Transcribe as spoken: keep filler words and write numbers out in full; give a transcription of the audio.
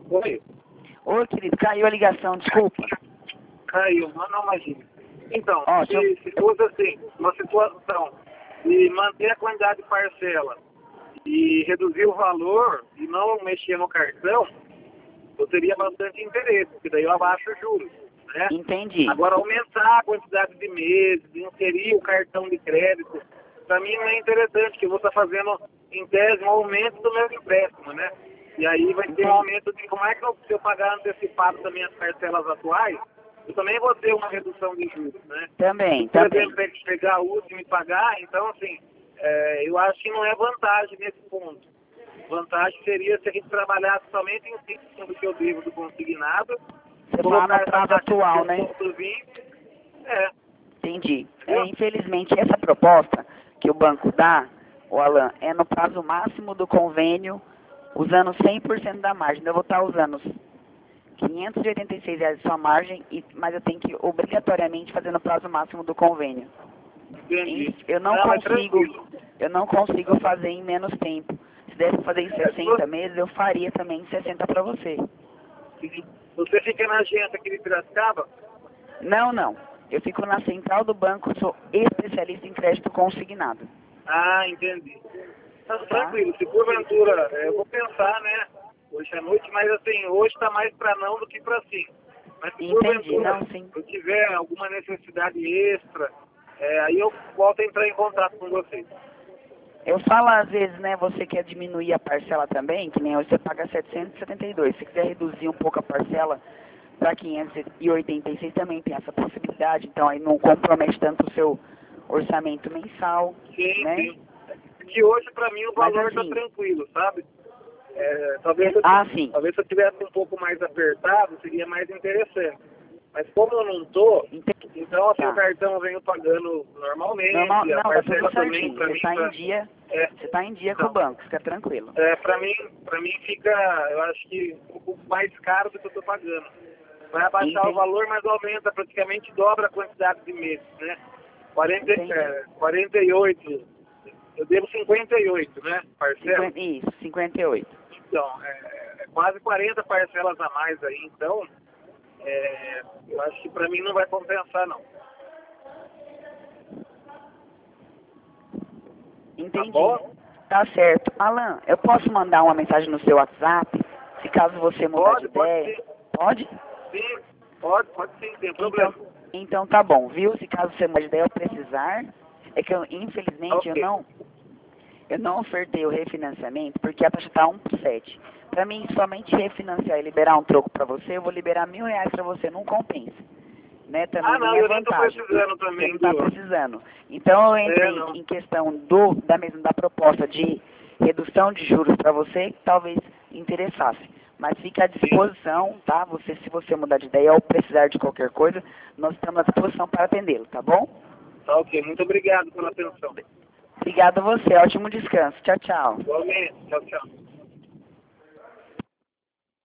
Oi? Oi, querido, caiu a ligação, desculpa. Caiu, mas não imagina. Então, Ó, se, eu- se fosse assim, uma situação de manter a quantidade de parcela e reduzir o valor e não mexer no cartão, eu teria bastante interesse, porque daí eu abaixo os juros, né? Entendi. Agora, aumentar a quantidade de meses, inserir o cartão de crédito, para mim não é interessante, porque eu vou estar fazendo, em tese, um aumento do meu empréstimo, né? E aí vai ter Entendi. um aumento de como é que eu, se eu pagar antecipado também as parcelas atuais, eu também vou ter uma redução de juros, né? Também, Por também. exemplo, ter que pegar a última e pagar, então assim, é, eu acho que não é vantagem nesse ponto. Vantagem seria se a gente trabalhasse somente em cima do que eu devo do consignado, Você fala colocar no essa prazo taxa atual, de né? um ponto vinte, é, Entendi. É, entendeu? infelizmente, essa proposta que o banco dá, o Alan, é no prazo máximo do convênio, usando cem por cento da margem. Eu vou estar usando os quinhentos e oitenta e seis reais de sua margem, e, mas eu tenho que obrigatoriamente fazer no prazo máximo do convênio. Entendi. E eu não Não, é consigo, tranquilo. eu não consigo fazer em menos tempo. Se desse fazer em sessenta meses, eu faria também em sessenta para você. Você fica na agência aqui de Piracicaba? Não, não. Eu fico na central do banco, sou especialista em crédito consignado. Ah, entendi. Tá, Tá? tranquilo, se porventura, é, eu vou pensar, né, hoje à noite, mas assim, hoje tá mais pra não do que pra sim. Mas se Entendi, porventura não, sim. eu tiver alguma necessidade extra, é, aí eu volto a entrar em contato com vocês. Eu falo às vezes, né, você quer diminuir a parcela também, que nem hoje você paga setecentos e setenta e dois. Se quiser reduzir um pouco a parcela para quinhentos e oitenta e seis, também tem essa possibilidade. Então aí não compromete tanto o seu orçamento mensal, Sim, né? sim. Que hoje pra mim o Mas valor tá assim, tranquilo, sabe? É, talvez, eu, ah, sim. talvez se eu tivesse um pouco mais apertado, seria mais interessante. Mas como eu não tô, Entendi. então assim, o Tá. cartão eu venho pagando normalmente, Normal, a não, tá parcela tudo também certinho. pra Você mim está em tá, dia, é, você tá em dia com o então, banco, fica tranquilo. é, pra mim, pra mim fica, eu acho que um pouco mais caro do que eu tô pagando. Vai abaixar o Entendi. valor, mas aumenta, praticamente dobra a quantidade de meses, né? quarenta, Entendi. é, quarenta e oito, eu devo cinquenta e oito, né? Parcela. cinquenta, isso, cinquenta e oito. Então, é, é quase quarenta parcelas a mais aí, então, é, eu acho que pra mim não vai compensar, não. Entendi. bom? Tá certo. Alan, eu posso mandar uma mensagem no seu WhatsApp, se caso você mudar de Pode, pode ideia? sim. Pode? Sim, pode, pode sim, sem Então, problema. então tá bom, viu? Se caso você mudar de ideia eu precisar, é que eu, infelizmente, eu Ok. não, eu não ofertei o refinanciamento porque a taxa tá um por sete. Para mim, somente refinanciar e liberar um troco para você, eu vou liberar mil reais para você, não compensa. Né? Também Ah, não, nem é eu nem tô vantagem. precisando Você também não está do... precisando. Então eu É, entrei não. em questão do, da mesma da proposta de redução de juros para você, que talvez interessasse. Mas fica à Sim. disposição, tá? Você, se você mudar de ideia ou precisar de qualquer coisa, nós estamos à disposição para atendê-lo, tá bom? Tá ok, muito obrigado pela atenção. Obrigado a você, ótimo descanso. Tchau, tchau. Igualmente, tchau, tchau.